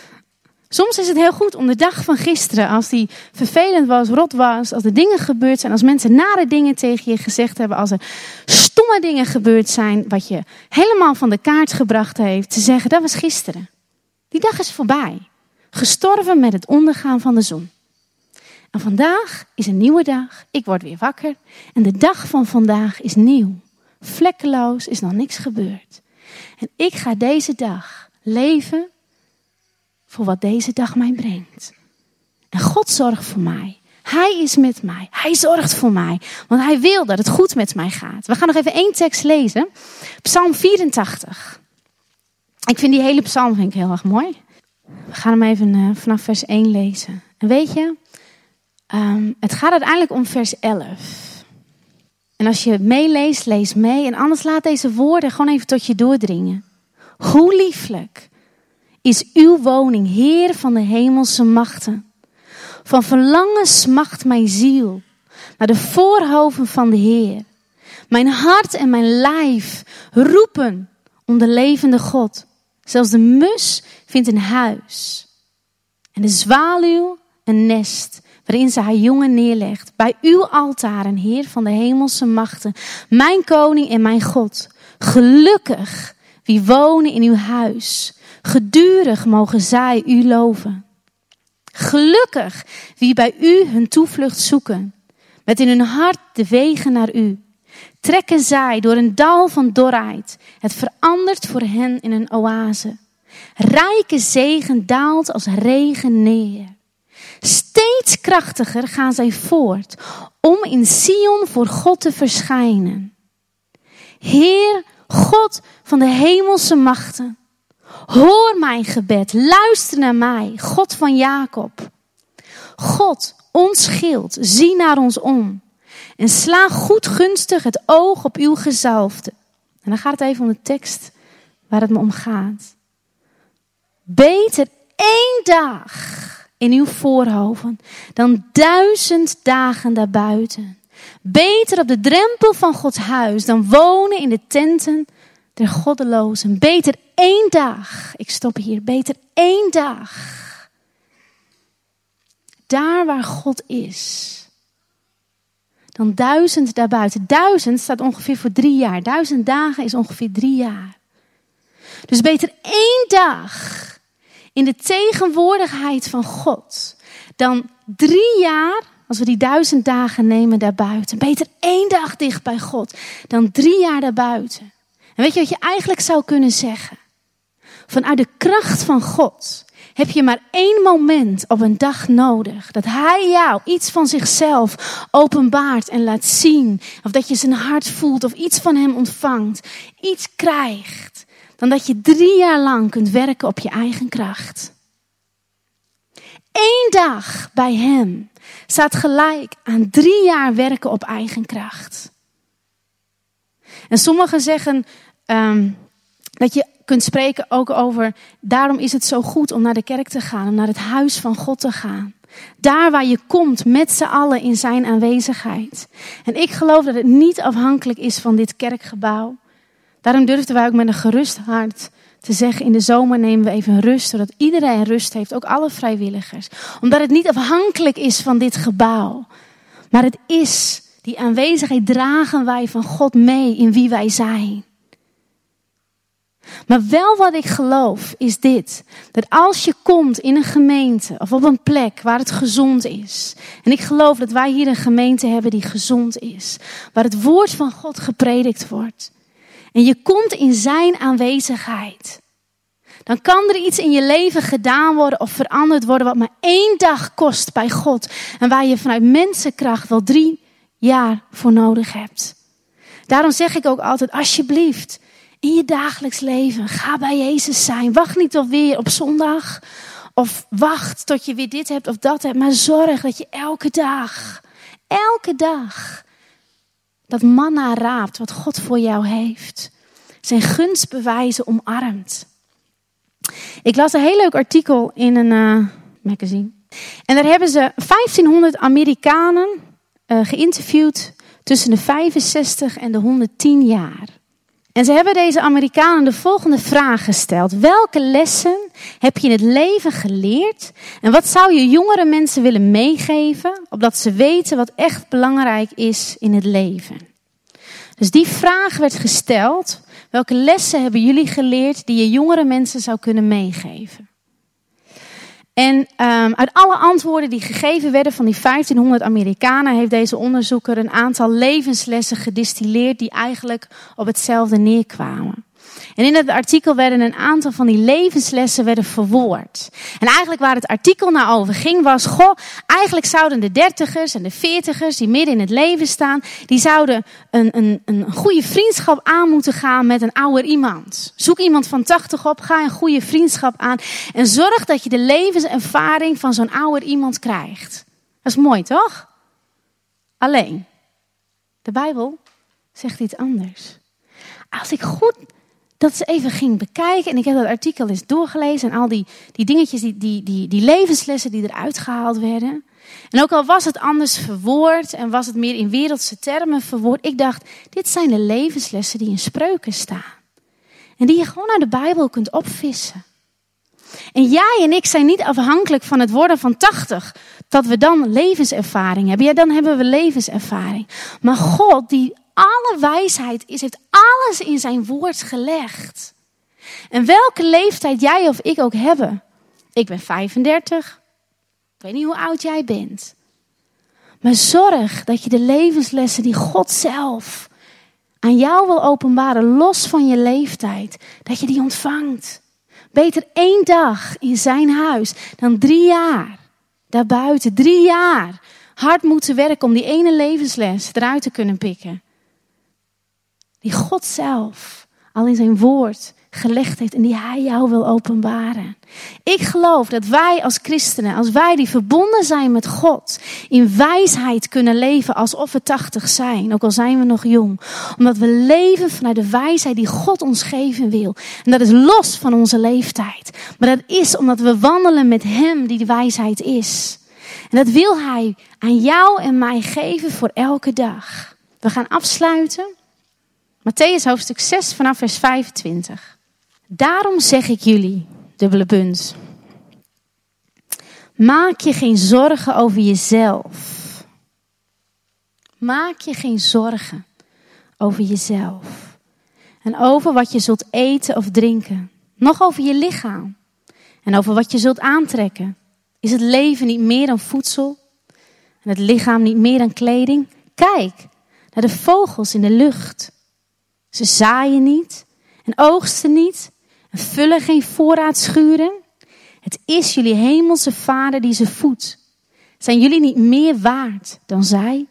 Soms is het heel goed om de dag van gisteren, als die vervelend was, rot was, als er dingen gebeurd zijn, als mensen nare dingen tegen je gezegd hebben, als er stomme dingen gebeurd zijn, wat je helemaal van de kaart gebracht heeft, te zeggen, dat was gisteren. Die dag is voorbij. Gestorven met het ondergaan van de zon. En vandaag is een nieuwe dag. Ik word weer wakker. En de dag van vandaag is nieuw. Vlekkeloos, is nog niks gebeurd. En ik ga deze dag leven voor wat deze dag mij brengt. En God zorgt voor mij. Hij is met mij. Hij zorgt voor mij. Want hij wil dat het goed met mij gaat. We gaan nog even één tekst lezen. Psalm vierentachtig. Ik vind die hele psalm vind ik heel erg mooi. We gaan hem even uh, vanaf vers één lezen. En weet je, um, het gaat uiteindelijk om vers elf. En als je meeleest, lees mee. En anders laat deze woorden gewoon even tot je doordringen. Hoe lieflijk is uw woning, Heer van de hemelse machten. Van verlangen smacht mijn ziel naar de voorhoven van de Heer. Mijn hart en mijn lijf roepen om de levende God. Zelfs de mus vindt een huis. En de zwaluw een nest waarin ze haar jongen neerlegt. Bij uw altaren, Heer van de hemelse machten. Mijn koning en mijn God. Gelukkig wie wonen in uw huis. Gedurig mogen zij u loven. Gelukkig wie bij u hun toevlucht zoeken. Met in hun hart de wegen naar u. Trekken zij door een dal van dorheid. Het verandert voor hen in een oase. Rijke zegen daalt als regen neer. Steeds krachtiger gaan zij voort om in Sion voor God te verschijnen. Heer, God van de hemelse machten. Hoor mijn gebed, luister naar mij, God van Jacob. God, ons schild, zie naar ons om. En sla goedgunstig het oog op uw gezalfde. En dan gaat het even om de tekst waar het me om gaat. Beter één dag in uw voorhoven dan duizend dagen daarbuiten. Beter op de drempel van Gods huis dan wonen in de tenten der goddelozen. Beter één dag, ik stop hier, beter één dag. Daar waar God is. Dan duizend daarbuiten. Duizend staat ongeveer voor drie jaar. Duizend dagen is ongeveer drie jaar. Dus beter één dag in de tegenwoordigheid van God dan drie jaar, als we die duizend dagen nemen daarbuiten. Beter één dag dicht bij God dan drie jaar daarbuiten. En weet je wat je eigenlijk zou kunnen zeggen? Vanuit de kracht van God heb je maar één moment op een dag nodig. Dat hij jou iets van zichzelf openbaart en laat zien. Of dat je zijn hart voelt of iets van hem ontvangt. Iets krijgt. Dan dat je drie jaar lang kunt werken op je eigen kracht. Eén dag bij hem staat gelijk aan drie jaar werken op eigen kracht. En sommigen zeggen um, dat je kunt spreken ook over, daarom is het zo goed om naar de kerk te gaan, om naar het huis van God te gaan. Daar waar je komt met z'n allen in zijn aanwezigheid. En ik geloof dat het niet afhankelijk is van dit kerkgebouw. Daarom durfden wij ook met een gerust hart te zeggen, in de zomer nemen we even rust, zodat iedereen rust heeft, ook alle vrijwilligers. Omdat het niet afhankelijk is van dit gebouw. Maar het is, die aanwezigheid dragen wij van God mee in wie wij zijn. Maar wel wat ik geloof is dit. Dat als je komt in een gemeente of op een plek waar het gezond is. En ik geloof dat wij hier een gemeente hebben die gezond is. Waar het woord van God gepredikt wordt. En je komt in zijn aanwezigheid. Dan kan er iets in je leven gedaan worden of veranderd worden wat maar één dag kost bij God. En waar je vanuit mensenkracht wel drie jaar voor nodig hebt. Daarom zeg ik ook altijd, alsjeblieft. in je dagelijks leven. Ga bij Jezus zijn. Wacht niet tot weer op zondag. Of wacht tot je weer dit hebt of dat hebt. Maar zorg dat je elke dag, elke dag, dat manna raapt wat God voor jou heeft. Zijn gunstbewijzen omarmt. Ik las een heel leuk artikel in een uh, magazine. En daar hebben ze vijftienhonderd Amerikanen uh, geïnterviewd tussen de vijfenzestig en de honderdtien jaar. En ze hebben deze Amerikanen de volgende vraag gesteld. Welke lessen heb je in het leven geleerd? En wat zou je jongere mensen willen meegeven, opdat ze weten wat echt belangrijk is in het leven? Dus die vraag werd gesteld. Welke lessen hebben jullie geleerd die je jongere mensen zou kunnen meegeven? En um, uit alle antwoorden die gegeven werden van die vijftienhonderd Amerikanen heeft deze onderzoeker een aantal levenslessen gedistilleerd die eigenlijk op hetzelfde neerkwamen. En in het artikel werden een aantal van die levenslessen werden verwoord. En eigenlijk waar het artikel naar over ging was, goh, eigenlijk zouden de dertigers en de veertigers die midden in het leven staan, die zouden een, een, een goede vriendschap aan moeten gaan met een ouder iemand. Zoek iemand van tachtig op, ga een goede vriendschap aan en zorg dat je de levenservaring van zo'n ouder iemand krijgt. Dat is mooi, toch? Alleen, de Bijbel zegt iets anders. Als ik goed dat ze even ging bekijken. En ik heb dat artikel eens doorgelezen. En al die, die dingetjes, die, die, die, die levenslessen die eruit gehaald werden. En ook al was het anders verwoord. En was het meer in wereldse termen verwoord. Ik dacht, dit zijn de levenslessen die in Spreuken staan. En die je gewoon uit de Bijbel kunt opvissen. En jij en ik zijn niet afhankelijk van het worden van tachtig. Dat we dan levenservaring hebben. Ja, dan hebben we levenservaring. Maar God die alle wijsheid is, heeft alles in zijn woord gelegd. En welke leeftijd jij of ik ook hebben. Ik ben vijfendertig. Ik weet niet hoe oud jij bent. Maar zorg dat je de levenslessen die God zelf aan jou wil openbaren, los van je leeftijd, dat je die ontvangt. Beter één dag in zijn huis dan drie jaar daarbuiten. Drie jaar hard moeten werken om die ene levensles eruit te kunnen pikken. Die God zelf al in zijn woord gelegd heeft en die hij jou wil openbaren. Ik geloof dat wij als christenen, als wij die verbonden zijn met God, in wijsheid kunnen leven alsof we tachtig zijn, ook al zijn we nog jong. Omdat we leven vanuit de wijsheid die God ons geven wil. En dat is los van onze leeftijd. Maar dat is omdat we wandelen met hem die de wijsheid is. En dat wil hij aan jou en mij geven voor elke dag. We gaan afsluiten. Mattheüs hoofdstuk zes vanaf vers vijfentwintig. Daarom zeg ik jullie, dubbele punt. Maak je geen zorgen over jezelf. Maak je geen zorgen over jezelf. En over wat je zult eten of drinken. Nog over je lichaam. En over wat je zult aantrekken. Is het leven niet meer dan voedsel? En het lichaam niet meer dan kleding? Kijk naar de vogels in de lucht. Ze zaaien niet en oogsten niet en vullen geen voorraadschuren. Het is jullie hemelse Vader die ze voedt. Zijn jullie niet meer waard dan zij?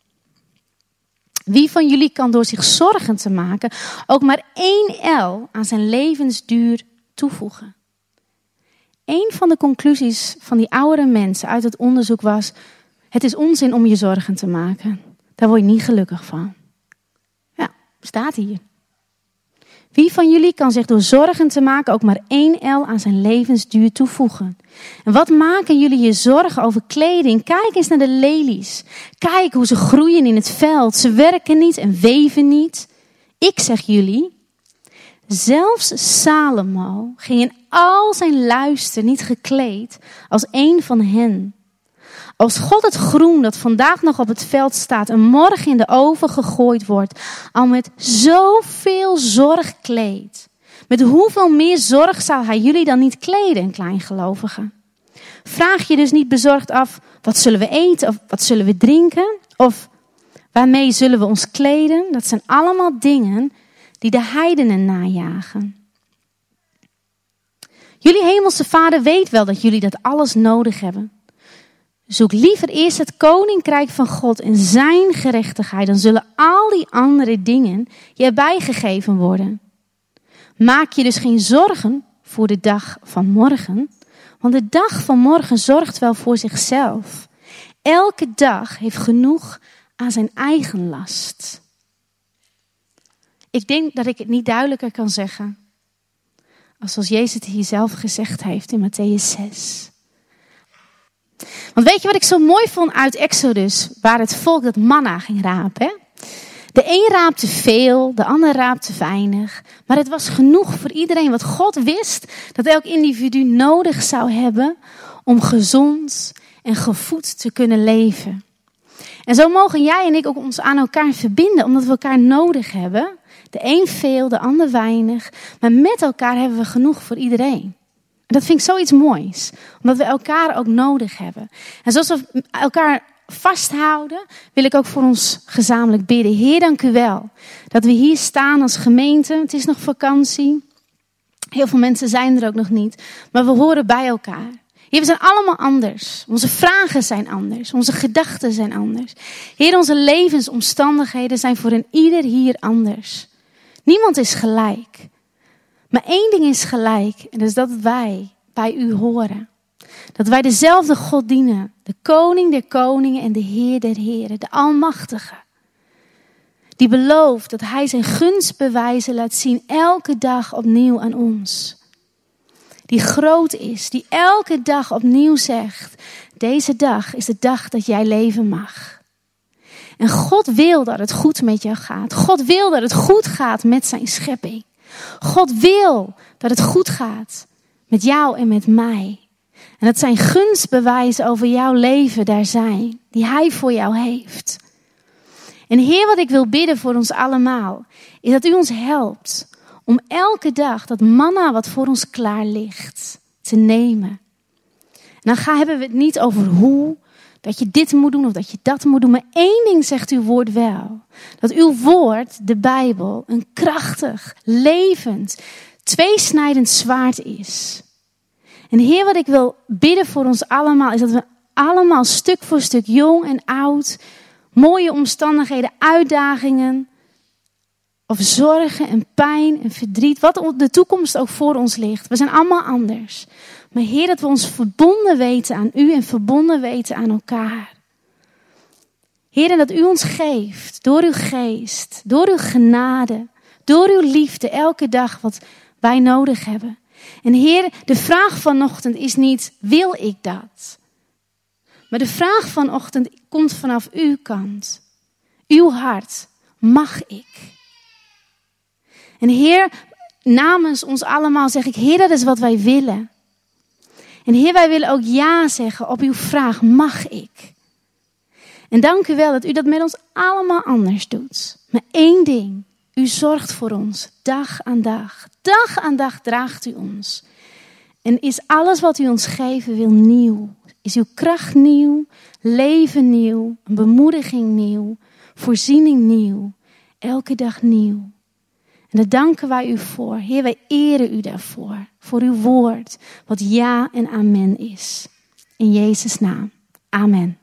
Wie van jullie kan door zich zorgen te maken ook maar één el aan zijn levensduur toevoegen? Een van de conclusies van die oudere mensen uit het onderzoek was: het is onzin om je zorgen te maken. Daar word je niet gelukkig van. Ja, staat hier. Wie van jullie kan zich door zorgen te maken ook maar één el aan zijn levensduur toevoegen? En wat maken jullie je zorgen over kleding? Kijk eens naar de lelies. Kijk hoe ze groeien in het veld. Ze werken niet en weven niet. Ik zeg jullie, zelfs Salomo ging in al zijn luister niet gekleed als één van hen. Als God het groen dat vandaag nog op het veld staat en morgen in de oven gegooid wordt, al met zoveel zorg kleedt, met hoeveel meer zorg zou hij jullie dan niet kleden, kleingelovigen? Vraag je dus niet bezorgd af, wat zullen we eten of wat zullen we drinken? Of waarmee zullen we ons kleden? Dat zijn allemaal dingen die de heidenen najagen. Jullie hemelse Vader weet wel dat jullie dat alles nodig hebben. Zoek liever eerst het koninkrijk van God en zijn gerechtigheid. Dan zullen al die andere dingen je erbij gegeven worden. Maak je dus geen zorgen voor de dag van morgen, want de dag van morgen zorgt wel voor zichzelf. Elke dag heeft genoeg aan zijn eigen last. Ik denk dat ik het niet duidelijker kan zeggen, als zoals Jezus het hier zelf gezegd heeft in Mattheüs zes. Want weet je wat ik zo mooi vond uit Exodus, waar het volk dat manna ging rapen? De een raapte veel, de ander raapte weinig. Maar het was genoeg voor iedereen, wat God wist dat elk individu nodig zou hebben om gezond en gevoed te kunnen leven. En zo mogen jij en ik ook ons aan elkaar verbinden, omdat we elkaar nodig hebben. De een veel, de ander weinig. Maar met elkaar hebben we genoeg voor iedereen. En dat vind ik zoiets moois. Omdat we elkaar ook nodig hebben. En zoals we elkaar vasthouden, wil ik ook voor ons gezamenlijk bidden. Heer, dank u wel dat we hier staan als gemeente. Het is nog vakantie. Heel veel mensen zijn er ook nog niet. Maar we horen bij elkaar. Heer, we zijn allemaal anders. Onze vragen zijn anders. Onze gedachten zijn anders. Heer, onze levensomstandigheden zijn voor een ieder hier anders. Niemand is gelijk. Maar één ding is gelijk. En dat is dat wij bij u horen. Dat wij dezelfde God dienen. De koning der koningen en de Heer der heren. De Almachtige. Die belooft dat hij zijn gunstbewijzen laat zien elke dag opnieuw aan ons. Die groot is. Die elke dag opnieuw zegt. Deze dag is de dag dat jij leven mag. En God wil dat het goed met jou gaat. God wil dat het goed gaat met zijn schepping. God wil dat het goed gaat met jou en met mij. En dat zijn gunstbewijzen over jouw leven daar zijn. Die hij voor jou heeft. En Heer, wat ik wil bidden voor ons allemaal. Is dat u ons helpt om elke dag dat manna wat voor ons klaar ligt te nemen. En dan gaan, hebben we het niet over hoe. Dat je dit moet doen of dat je dat moet doen. Maar één ding zegt uw woord wel. Dat uw woord, de Bijbel, een krachtig, levend, tweesnijdend zwaard is. En Heer, wat ik wil bidden voor ons allemaal, is dat we allemaal stuk voor stuk, jong en oud, mooie omstandigheden, uitdagingen, of zorgen en pijn en verdriet, wat de toekomst ook voor ons ligt. We zijn allemaal anders. Maar Heer, dat we ons verbonden weten aan u en verbonden weten aan elkaar. Heer, en dat u ons geeft door uw geest, door uw genade, door uw liefde elke dag wat wij nodig hebben. En Heer, de vraag vanochtend is niet, wil ik dat? Maar de vraag vanochtend komt vanaf uw kant. Uw hart, mag ik? En Heer, namens ons allemaal zeg ik, Heer, dat is wat wij willen. En Heer, wij willen ook ja zeggen op uw vraag, mag ik? En dank u wel dat u dat met ons allemaal anders doet. Maar één ding, u zorgt voor ons, dag aan dag. Dag aan dag draagt u ons. En is alles wat u ons geven wil nieuw. Is uw kracht nieuw, leven nieuw, een bemoediging nieuw, voorziening nieuw, elke dag nieuw. En daar danken wij u voor. Heer, wij eren u daarvoor. Voor uw woord, wat ja en amen is. In Jezus' naam. Amen.